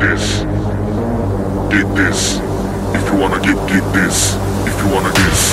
this, get this. If you wanna get this. If you wanna this.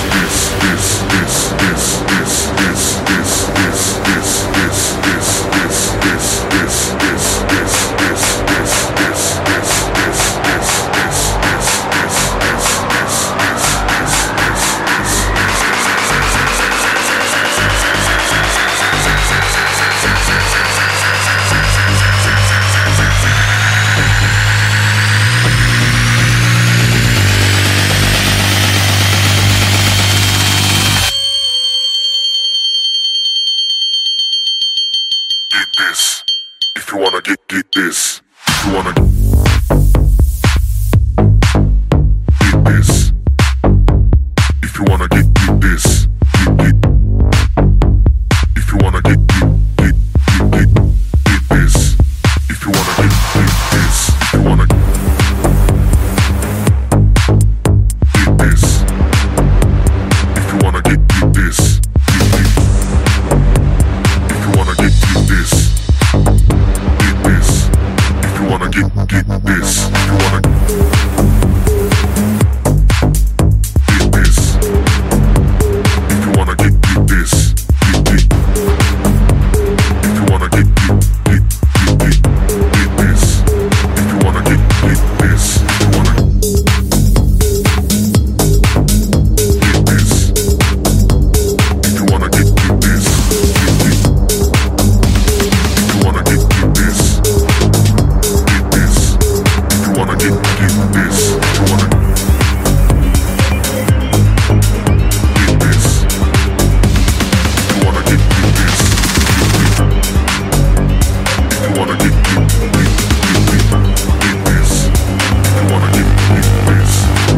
If you wanna get this, if you wanna get this, if you wanna get this, if you wanna get this, if you wanna get this, if you wanna get this, if you wanna get this, if you wanna get this. Get this, if you wanna get this, if you wanna get this, if you wanna get this, if you wanna get this, if you wanna get this, if you wanna get this, if you wanna get this. Wanna get this, you wanna get this, you wanna get this, you wanna get this, you wanna get this,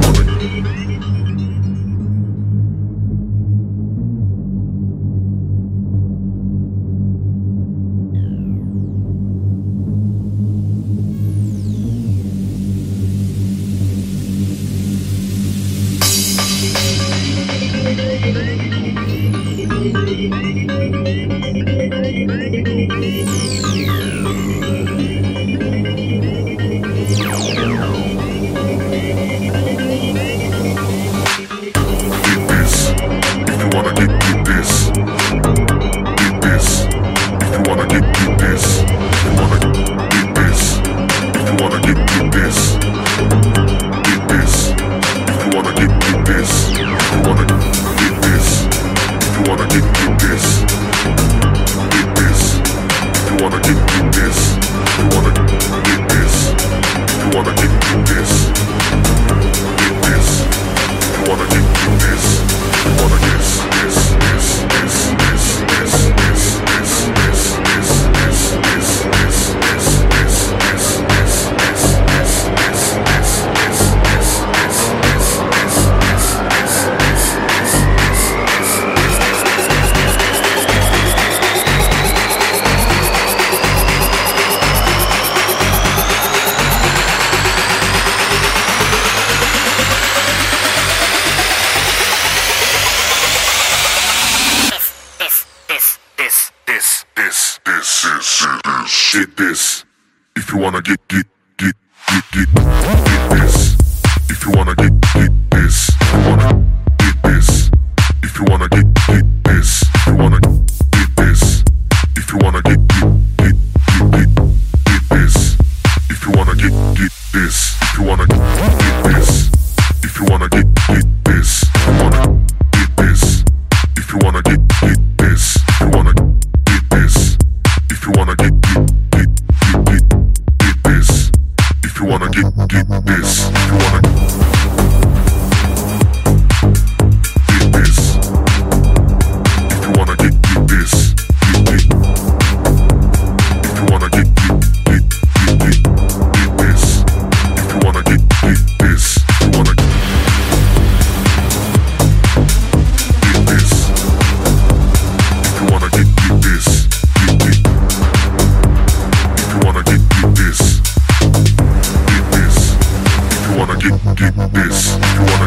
get this, if you wanna get this, if you wanna get this, if you wanna get this, if you wanna get this, if you wanna get this, if you wanna get this, if you wanna get this, if you wanna get this, if you wanna get this, if you wanna get this, if you wanna get this, if you wanna get this, if you wanna get this, if you wanna get this, if you wanna this, if you wanna get this, if you wanna get this, if you wanna get this, if you wanna this, if you wanna get this, if you wanna get this, if you wanna get this, if you wanna